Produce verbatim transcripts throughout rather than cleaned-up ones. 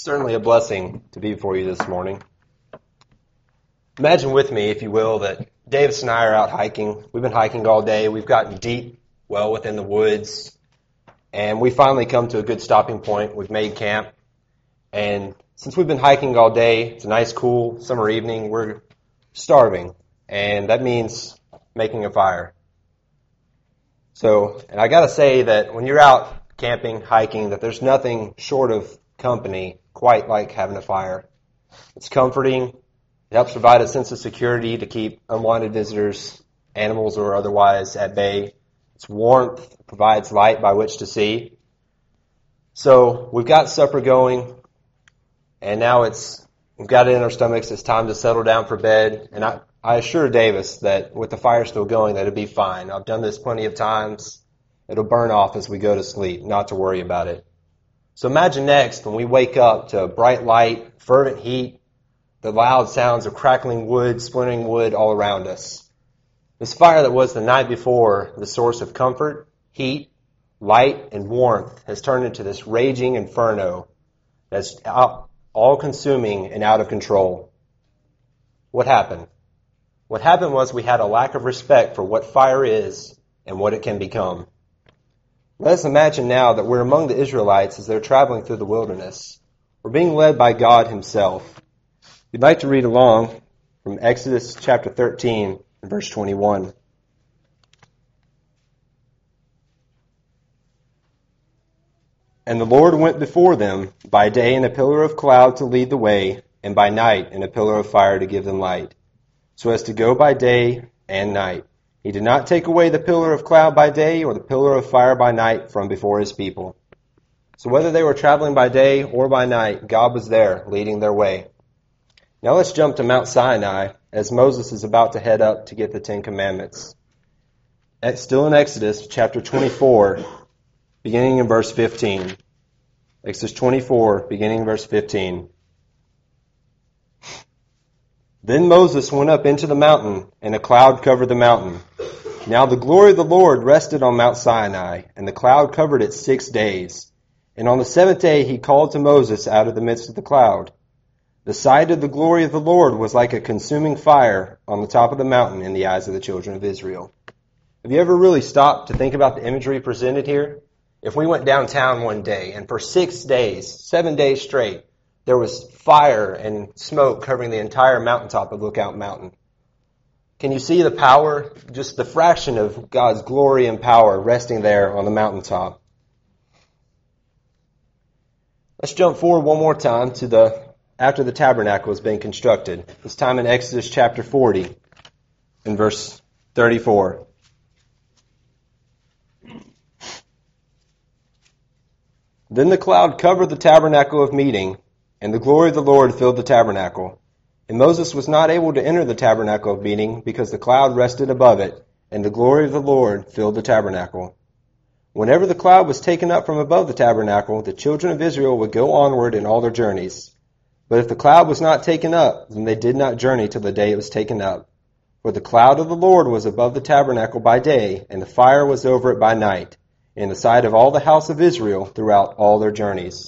Certainly a blessing to be before you this morning. Imagine with me, if you will, that Davis and I are out hiking. We've been hiking all day. We've gotten deep, well within the woods, and we finally come to a good stopping point. We've made camp, and since we've been hiking all day, it's a nice, cool summer evening, we're starving, and that means making a fire. So, and I gotta say that when you're out camping, hiking, that there's nothing short of company quite like having a fire. It's comforting. It helps provide a sense of security to keep unwanted visitors, animals or otherwise, at bay. It's warmth. It provides light by which to see. So we've got supper going, and now it's we've got it in our stomachs. It's time to settle down for bed. And I, I assure Davis that with the fire still going, that it'll be fine. I've done this plenty of times. It'll burn off as we go to sleep. Not to worry about it. So imagine next when we wake up to bright light, fervent heat, the loud sounds of crackling wood, splintering wood all around us. This fire that was the night before the source of comfort, heat, light, and warmth has turned into this raging inferno that's all-consuming and out of control. What happened? What happened was we had a lack of respect for what fire is and what it can become. Let us imagine now that we're among the Israelites as they're traveling through the wilderness. We're being led by God Himself. If you'd like to read along from Exodus chapter thirteen and verse twenty-one. And the Lord went before them by day in a pillar of cloud to lead the way, and by night in a pillar of fire to give them light, so as to go by day and night. He did not take away the pillar of cloud by day or the pillar of fire by night from before His people. So whether they were traveling by day or by night, God was there leading their way. Now let's jump to Mount Sinai as Moses is about to head up to get the Ten Commandments. Still in Exodus chapter twenty-four, beginning in verse fifteen. Exodus twenty-four, beginning in verse fifteen. Then Moses went up into the mountain, and a cloud covered the mountain. Now the glory of the Lord rested on Mount Sinai, and the cloud covered it six days. And on the seventh day he called to Moses out of the midst of the cloud. The sight of the glory of the Lord was like a consuming fire on the top of the mountain in the eyes of the children of Israel. Have you ever really stopped to think about the imagery presented here? If we went downtown one day, and for six days, seven days straight, there was fire and smoke covering the entire mountaintop of Lookout Mountain. Can you see the power, just the fraction of God's glory and power resting there on the mountaintop? Let's jump forward one more time to the after the tabernacle has been constructed. This time in Exodus chapter forty, in verse thirty-four. Then the cloud covered the tabernacle of meeting, and the glory of the Lord filled the tabernacle. And Moses was not able to enter the tabernacle of meeting because the cloud rested above it, and the glory of the Lord filled the tabernacle. Whenever the cloud was taken up from above the tabernacle, the children of Israel would go onward in all their journeys. But if the cloud was not taken up, then they did not journey till the day it was taken up. For the cloud of the Lord was above the tabernacle by day, and the fire was over it by night, in the sight of all the house of Israel throughout all their journeys.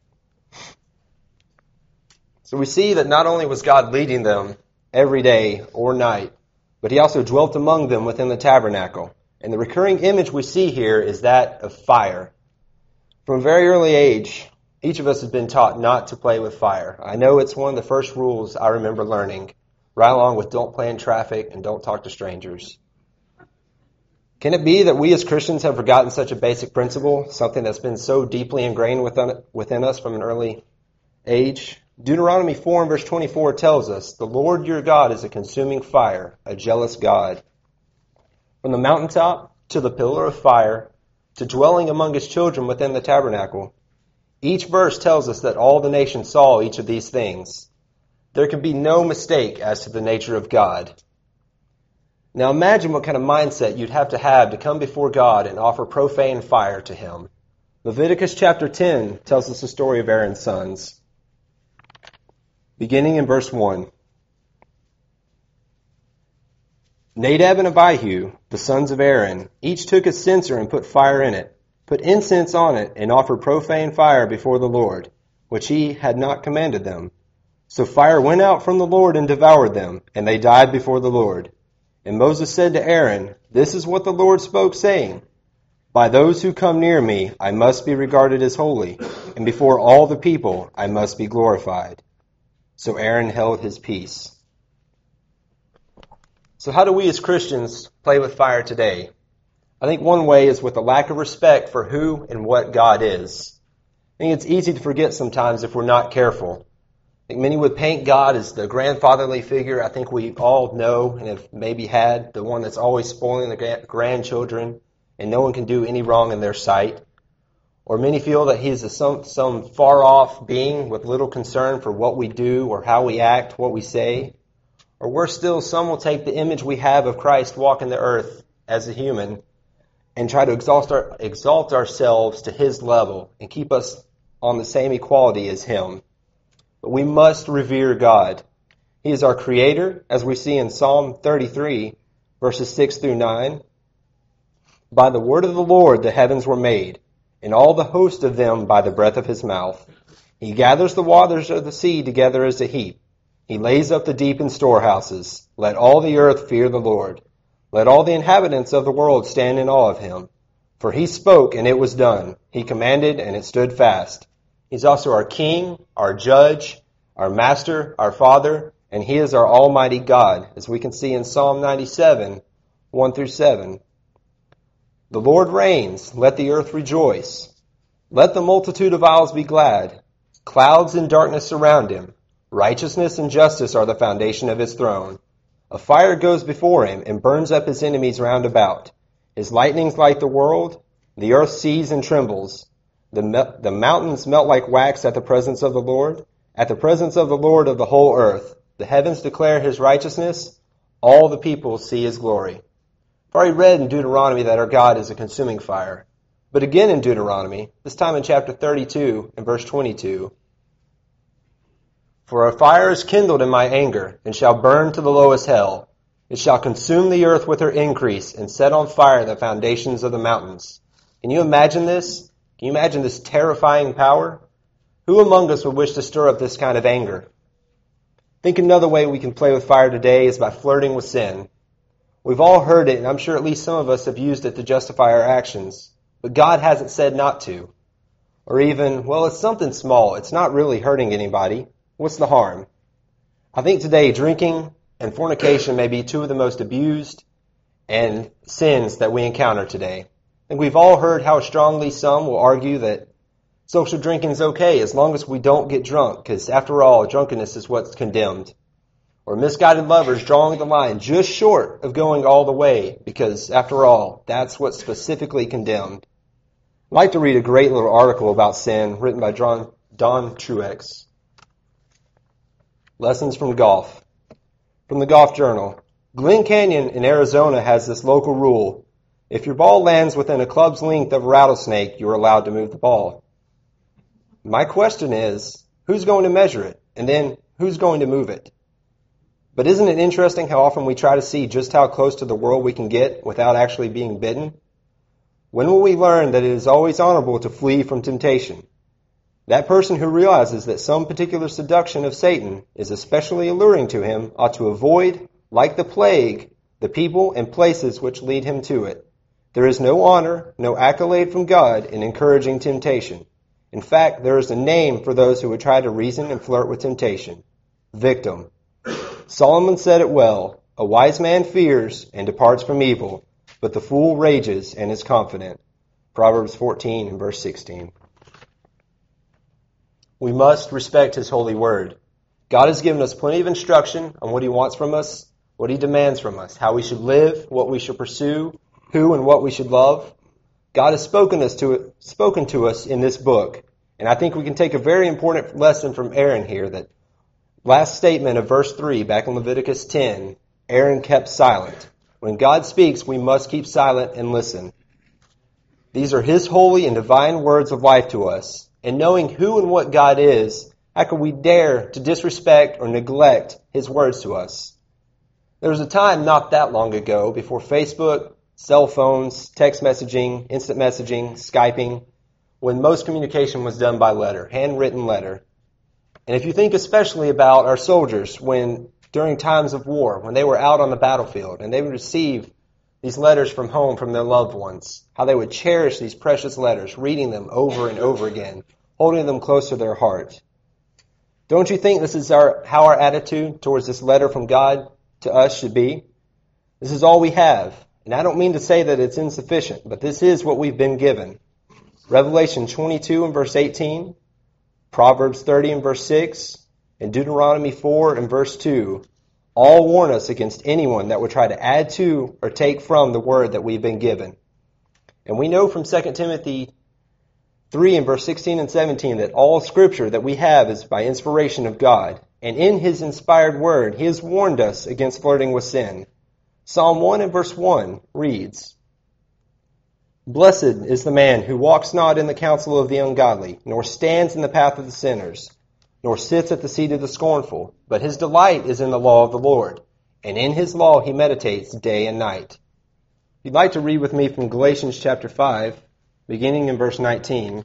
So we see that not only was God leading them every day or night, but He also dwelt among them within the tabernacle. And the recurring image we see here is that of fire. From a very early age, each of us has been taught not to play with fire. I know it's one of the first rules I remember learning, right along with don't play in traffic and don't talk to strangers. Can it be that we as Christians have forgotten such a basic principle, something that's been so deeply ingrained within, within us from an early age? Deuteronomy four and verse twenty-four tells us, "The Lord your God is a consuming fire, a jealous God." From the mountaintop to the pillar of fire to dwelling among His children within the tabernacle, each verse tells us that all the nations saw each of these things. There can be no mistake as to the nature of God. Now imagine what kind of mindset you'd have to have to come before God and offer profane fire to Him. Leviticus chapter ten tells us the story of Aaron's sons. Beginning in verse one. Nadab and Abihu, the sons of Aaron, each took a censer and put fire in it, put incense on it, and offered profane fire before the Lord, which he had not commanded them. So fire went out from the Lord and devoured them, and they died before the Lord. And Moses said to Aaron, This is what the Lord spoke, saying, By those who come near me I must be regarded as holy, and before all the people I must be glorified. So Aaron held his peace. So how do we as Christians play with fire today? I think one way is with a lack of respect for who and what God is. I think it's easy to forget sometimes if we're not careful. I think many would paint God as the grandfatherly figure. I think we all know and have maybe had the one that's always spoiling the grandchildren, and no one can do any wrong in their sight. Or many feel that he is a, some, some far-off being with little concern for what we do or how we act, what we say. Or worse still, some will take the image we have of Christ walking the earth as a human and try to exalt, our, exalt ourselves to his level and keep us on the same equality as him. But we must revere God. He is our creator, as we see in Psalm thirty-three, verses six through nine. By the word of the Lord the heavens were made, and all the host of them by the breath of his mouth. He gathers the waters of the sea together as a heap. He lays up the deep in storehouses. Let all the earth fear the Lord. Let all the inhabitants of the world stand in awe of him. For he spoke, and it was done. He commanded, and it stood fast. He's also our King, our Judge, our Master, our Father, and he is our Almighty God, as we can see in Psalm ninety-seven, one through seven. The Lord reigns. Let the earth rejoice. Let the multitude of isles be glad. Clouds and darkness surround him. Righteousness and justice are the foundation of his throne. A fire goes before him and burns up his enemies round about. His lightnings light the world. The earth sees and trembles. The, me- the mountains melt like wax at the presence of the Lord. At the presence of the Lord of the whole earth. The heavens declare his righteousness. All the people see his glory. I've already read in Deuteronomy that our God is a consuming fire. But again in Deuteronomy, this time in chapter thirty-two and verse twenty-two, For a fire is kindled in my anger, and shall burn to the lowest hell. It shall consume the earth with her increase, and set on fire the foundations of the mountains. Can you imagine this? Can you imagine this terrifying power? Who among us would wish to stir up this kind of anger? I think another way we can play with fire today is by flirting with sin. We've all heard it, and I'm sure at least some of us have used it to justify our actions. But God hasn't said not to. Or even, well, it's something small. It's not really hurting anybody. What's the harm? I think today drinking and fornication may be two of the most abused and sins that we encounter today. I think we've all heard how strongly some will argue that social drinking is okay as long as we don't get drunk, because after all, drunkenness is what's condemned. Or misguided lovers drawing the line just short of going all the way, because after all, that's what's specifically condemned. I'd like to read a great little article about sin written by Don, Don Truex. Lessons from Golf. From the Golf Journal. Glen Canyon in Arizona has this local rule. If your ball lands within a club's length of a rattlesnake, you are allowed to move the ball. My question is, who's going to measure it? And then, who's going to move it? But isn't it interesting how often we try to see just how close to the world we can get without actually being bitten? When will we learn that it is always honorable to flee from temptation? That person who realizes that some particular seduction of Satan is especially alluring to him ought to avoid, like the plague, the people and places which lead him to it. There is no honor, no accolade from God in encouraging temptation. In fact, there is a name for those who would try to reason and flirt with temptation. Victim. Solomon said it well, a wise man fears and departs from evil, but the fool rages and is confident. Proverbs fourteen and verse sixteen. We must respect his holy word. God has given us plenty of instruction on what he wants from us, what he demands from us, how we should live, what we should pursue, who and what we should love. God has spoken us to spoken to us in this book, and I think we can take a very important lesson from Aaron here, that last statement of verse three, back in Leviticus ten, Aaron kept silent. When God speaks, we must keep silent and listen. These are his holy and divine words of life to us. And knowing who and what God is, how could we dare to disrespect or neglect his words to us? There was a time not that long ago, before Facebook, cell phones, text messaging, instant messaging, Skyping, when most communication was done by letter, handwritten letter. And if you think especially about our soldiers when during times of war, when they were out on the battlefield and they would receive these letters from home from their loved ones, how they would cherish these precious letters, reading them over and over again, holding them close to their heart. Don't you think this is our, how our attitude towards this letter from God to us should be? This is all we have. And I don't mean to say that it's insufficient, but this is what we've been given. Revelation twenty-two and verse eighteen, Proverbs thirty and verse six, and Deuteronomy four and verse two all warn us against anyone that would try to add to or take from the word that we've been given. And we know from Second Timothy three and verse sixteen and seventeen that all scripture that we have is by inspiration of God. And in his inspired word, he has warned us against flirting with sin. Psalm one and verse one reads, "Blessed is the man who walks not in the counsel of the ungodly, nor stands in the path of the sinners, nor sits at the seat of the scornful, but his delight is in the law of the Lord, and in his law he meditates day and night." If you'd like to read with me from Galatians chapter five, beginning in verse nineteen.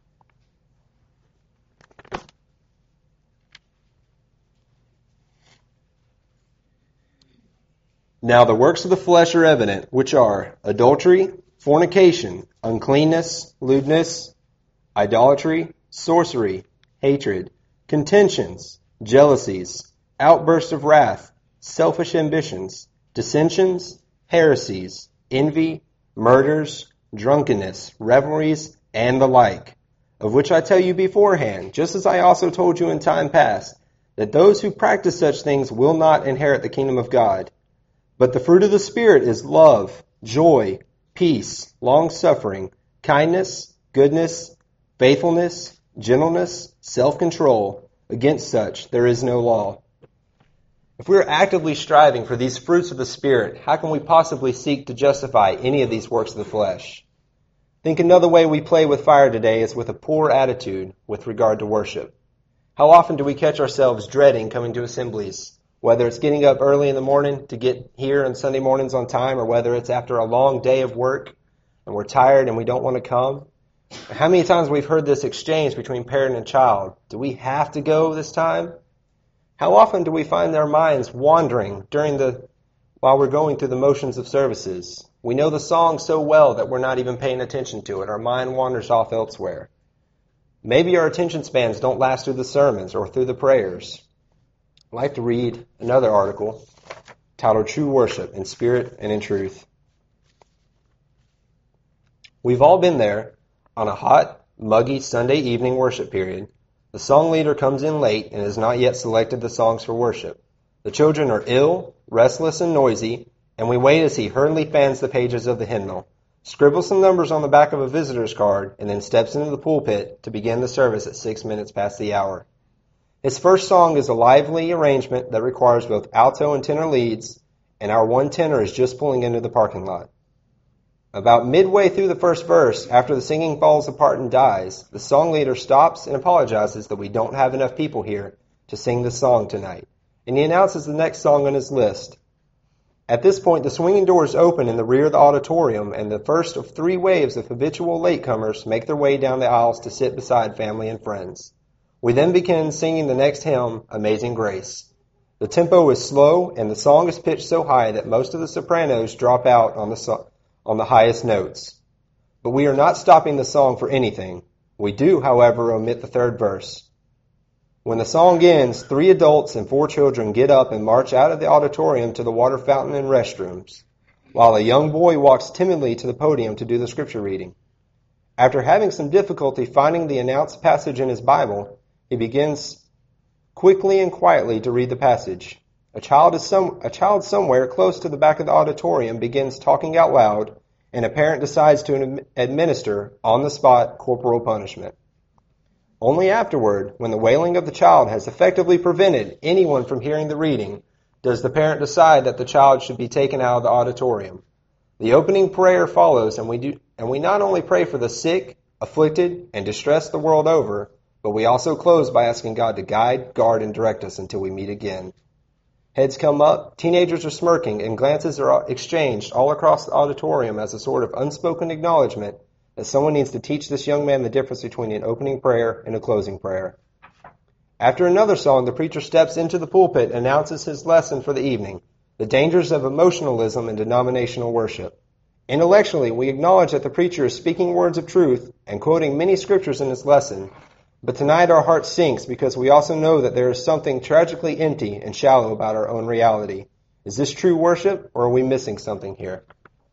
"Now the works of the flesh are evident, which are adultery, fornication, uncleanness, lewdness, idolatry, sorcery, hatred, contentions, jealousies, outbursts of wrath, selfish ambitions, dissensions, heresies, envy, murders, drunkenness, revelries, and the like, of which I tell you beforehand, just as I also told you in time past, that those who practice such things will not inherit the kingdom of God. But the fruit of the Spirit is love, joy, peace, long-suffering, kindness, goodness, faithfulness, gentleness, self-control. Against such there is no law." If we are actively striving for these fruits of the Spirit, how can we possibly seek to justify any of these works of the flesh? I think another way we play with fire today is with a poor attitude with regard to worship. How often do we catch ourselves dreading coming to assemblies? Whether it's getting up early in the morning to get here on Sunday mornings on time, or whether it's after a long day of work and we're tired and we don't want to come. How many times we've heard this exchange between parent and child? Do we have to go this time? How often do we find our minds wandering during the while we're going through the motions of services? We know the song so well that we're not even paying attention to it. Our mind wanders off elsewhere. Maybe our attention spans don't last through the sermons or through the prayers. I'd like to read another article titled "True Worship in Spirit and in Truth." We've all been there on a hot, muggy Sunday evening worship period. The song leader comes in late and has not yet selected the songs for worship. The children are ill, restless, and noisy, and we wait as he hurriedly fans the pages of the hymnal, scribbles some numbers on the back of a visitor's card, and then steps into the pulpit to begin the service at six minutes past the hour. His first song is a lively arrangement that requires both alto and tenor leads, and our one tenor is just pulling into the parking lot. About midway through the first verse, after the singing falls apart and dies, the song leader stops and apologizes that we don't have enough people here to sing this song tonight, and he announces the next song on his list. At this point, the swinging doors open in the rear of the auditorium, and the first of three waves of habitual latecomers make their way down the aisles to sit beside family and friends. We then begin singing the next hymn, Amazing Grace. The tempo is slow, and the song is pitched so high that most of the sopranos drop out on the, so- on the highest notes. But we are not stopping the song for anything. We do, however, omit the third verse. When the song ends, three adults and four children get up and march out of the auditorium to the water fountain and restrooms, while a young boy walks timidly to the podium to do the scripture reading. After having some difficulty finding the announced passage in his Bible, he begins quickly and quietly to read the passage. A child is some a child somewhere close to the back of the auditorium begins talking out loud, and a parent decides to administer on the spot corporal punishment. Only afterward, when the wailing of the child has effectively prevented anyone from hearing the reading, does the parent decide that the child should be taken out of the auditorium. The opening prayer follows, and we do and we not only pray for the sick, afflicted, and distressed the world over, but we also close by asking God to guide, guard, and direct us until we meet again. Heads come up, teenagers are smirking, and glances are exchanged all across the auditorium as a sort of unspoken acknowledgement that someone needs to teach this young man the difference between an opening prayer and a closing prayer. After another song, the preacher steps into the pulpit and announces his lesson for the evening, the dangers of emotionalism and denominational worship. Intellectually, we acknowledge that the preacher is speaking words of truth and quoting many scriptures in his lesson, but tonight our heart sinks because we also know that there is something tragically empty and shallow about our own reality. Is this true worship, or are we missing something here?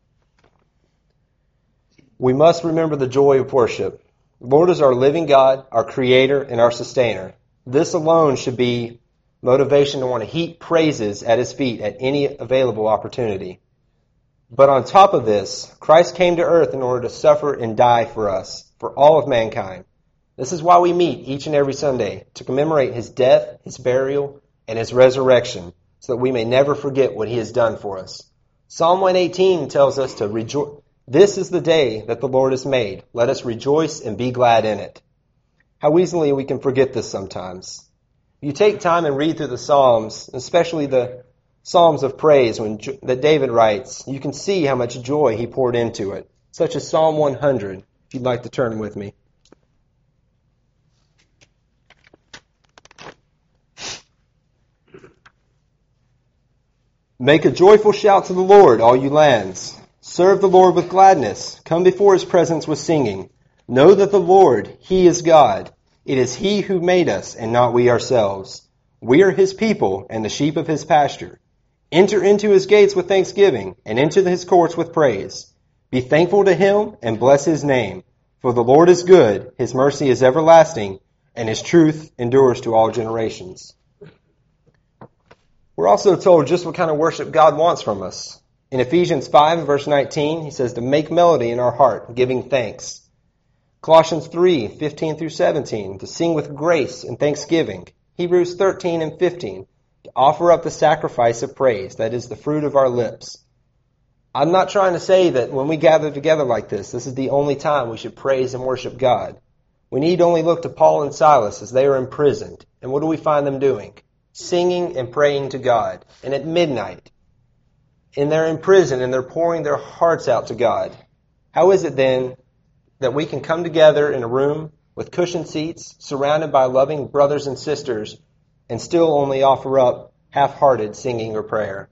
We must remember the joy of worship. The Lord is our living God, our creator, and our sustainer. This alone should be motivation to want to heap praises at his feet at any available opportunity. But on top of this, Christ came to earth in order to suffer and die for us, for all of mankind. This is why we meet each and every Sunday, to commemorate his death, his burial, and his resurrection, so that we may never forget what he has done for us. Psalm one eighteen tells us to rejoice. This is the day that the Lord has made. Let us rejoice and be glad in it. How easily we can forget this sometimes. If you take time and read through the Psalms, especially the Psalms of praise when, that David writes, you can see how much joy he poured into it, such as Psalm one hundred, if you'd like to turn with me. Make a joyful shout to the Lord, all you lands. Serve the Lord with gladness. Come before his presence with singing. Know that the Lord, he is God. It is he who made us, and not we ourselves. We are his people, and the sheep of his pasture. Enter into his gates with thanksgiving, and into his courts with praise. Be thankful to him, and bless his name. For the Lord is good, his mercy is everlasting, and his truth endures to all generations. We're also told just what kind of worship God wants from us. In Ephesians five, verse nineteen, he says to make melody in our heart, giving thanks. Colossians three, fifteen through seventeen, to sing with grace and thanksgiving. Hebrews thirteen and fifteen, to offer up the sacrifice of praise, that is the fruit of our lips. I'm not trying to say that when we gather together like this, this is the only time we should praise and worship God. We need only look to Paul and Silas as they are imprisoned. And what do we find them doing? Singing and praying to God. And at midnight, and they're in prison and they're pouring their hearts out to God. How is it then that we can come together in a room with cushioned seats, surrounded by loving brothers and sisters, and still only offer up half-hearted singing or prayer?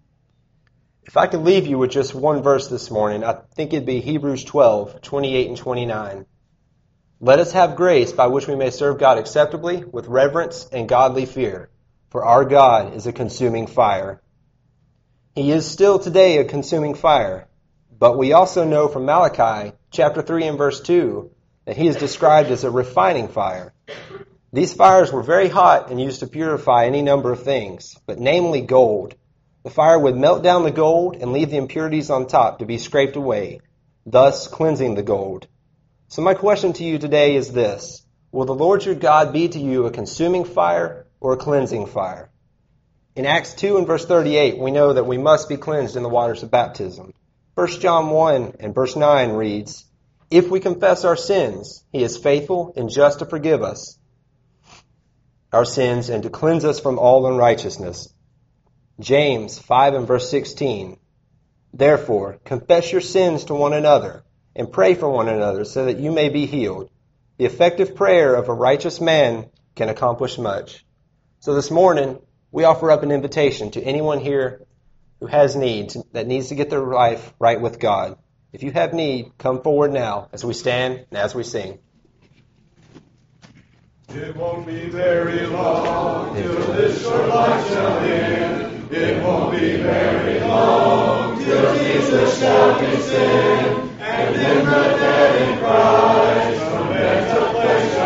If I could leave you with just one verse this morning, I think it'd be Hebrews twelve, twenty-eight and twenty-nine. Let us have grace by which we may serve God acceptably with reverence and godly fear, for our God is a consuming fire. He is still today a consuming fire, but we also know from Malachi chapter three and verse two that he is described as a refining fire. These fires were very hot and used to purify any number of things, but namely gold. The fire would melt down the gold and leave the impurities on top to be scraped away, thus cleansing the gold. So my question to you today is this: will the Lord your God be to you a consuming fire or a cleansing fire? In Acts two and verse thirty-eight, we know that we must be cleansed in the waters of baptism. First John one and verse nine reads, if we confess our sins, he is faithful and just to forgive us our sins and to cleanse us from all unrighteousness. James five and verse sixteen, therefore confess your sins to one another and pray for one another so that you may be healed. The effective prayer of a righteous man can accomplish much. So this morning, we offer up an invitation to anyone here who has needs, that needs to get their life right with God. If you have need, come forward now as we stand and as we sing. It won't be very long till this short life shall end. It won't be very long till Jesus shall descend. And then the dead in Christ from death to pleasure